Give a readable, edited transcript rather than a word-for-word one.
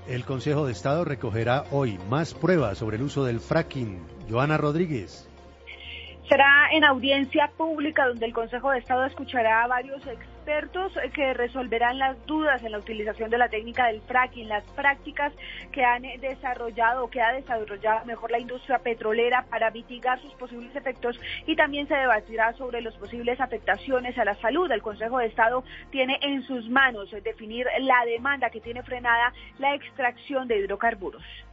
El Consejo de Estado recogerá hoy más pruebas sobre el uso del fracking. Joana Rodríguez. Será en audiencia pública donde el Consejo de Estado escuchará a varios expertos que resolverán las dudas en la utilización de la técnica del fracking, las prácticas que han desarrollado o que ha desarrollado mejor la industria petrolera para mitigar sus posibles efectos, y también se debatirá sobre las posibles afectaciones a la salud. El Consejo de Estado tiene en sus manos definir la demanda que tiene frenada la extracción de hidrocarburos.